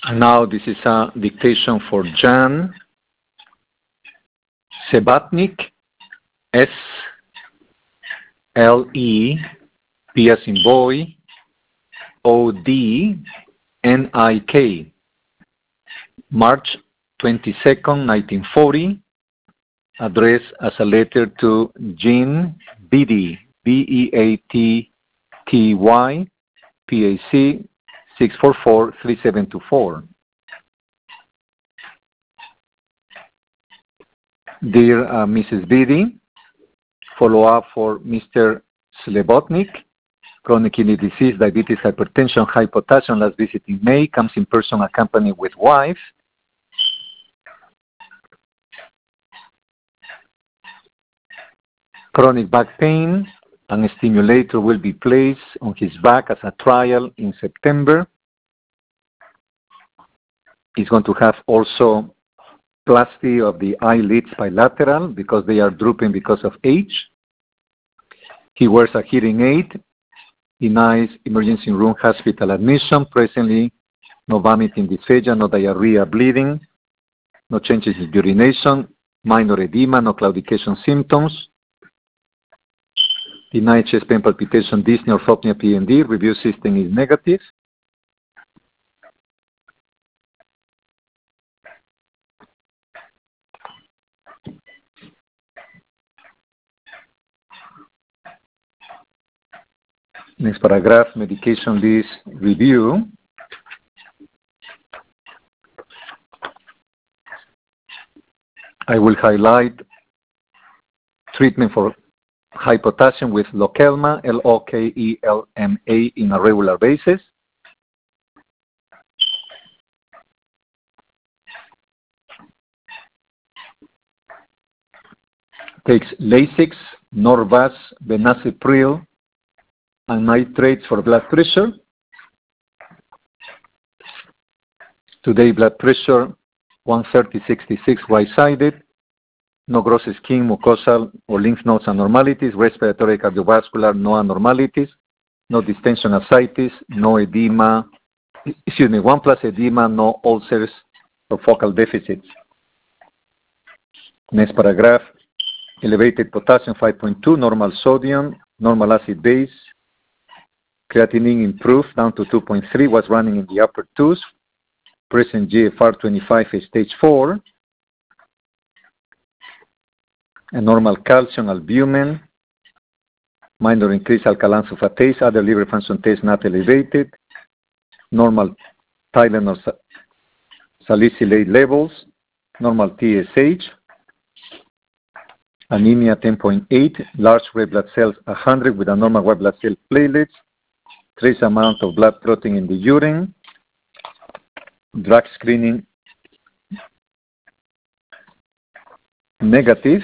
And now this is a dictation for Jan Slebatnik, S-L-E-P as in boy, O-D-N-I-K, March 22nd, 1940, addressed as a letter to Jean Beatty, B-E-A-T-T-Y, PAC 644-3724. Dear Mrs. Beatty, follow-up for Mr. Slebatnik, chronic kidney disease, diabetes, hypertension, high potassium, last visit in May, comes in person accompanied with wife. Chronic back pain, and a stimulator will be placed on his back as a trial in September. He's going to have also plasty of the eyelids bilateral because they are drooping because of age. He wears a hearing aid. Denies emergency room hospital admission. Presently, no vomiting, dysphagia, no diarrhea, bleeding, no changes in urination, minor edema, no claudication symptoms. Denied chest pain, palpitation, dyspnea, orthopnea, PND. Review system is negative. Next paragraph, medication list review. I will highlight treatment for high potassium with Lokelma, L-O-K-E-L-M-A, in a regular basis. Takes Lasix, Norvasc, Benazepril, and nitrates for blood pressure. Today, blood pressure 130/66, right-sided. No gross skin, mucosal, or lymph nodes abnormalities. Respiratory, cardiovascular, no abnormalities. No distension, ascites, no edema. 1+ edema, no ulcers or focal deficits. Next paragraph. Elevated potassium 5.2, normal sodium, normal acid base. Creatinine improved down to 2.3, was running in the upper twos. Present GFR 25 is stage 4. And normal calcium, albumin. Minor increased alkaline sulfatase, other liver function tests not elevated. Normal Tylenol salicylate levels. Normal TSH. Anemia 10.8, large red blood cells 100 with a normal white blood cell platelets. Trace amount of blood protein in the urine. Drug screening negative.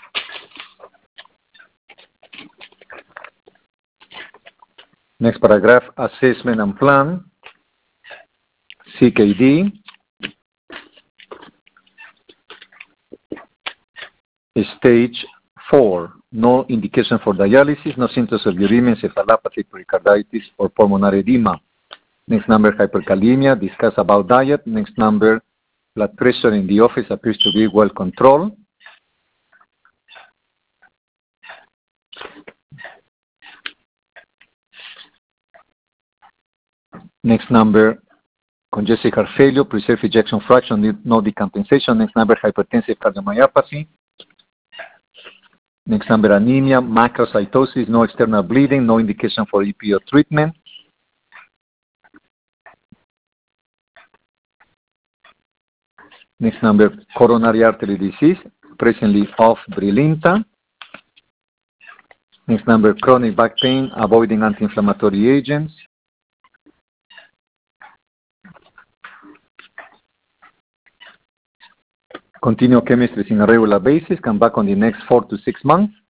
Next paragraph, assessment and plan. CKD. Stage 4. No indication for dialysis, no symptoms of uremia, encephalopathy, pericarditis, or pulmonary edema. Next number, hyperkalemia. Discuss about diet. Next number, blood pressure in the office appears to be well controlled. Next number, congestive heart failure, preserved ejection fraction, no decompensation. Next number, hypertensive cardiomyopathy. Next number, anemia, macrocytosis, no external bleeding, no indication for EPO treatment. Next number, coronary artery disease, presently off Brilinta. Next number, chronic back pain, avoiding anti-inflammatory agents. Continue chemistry on a regular basis. Come back on the next 4 to 6 months.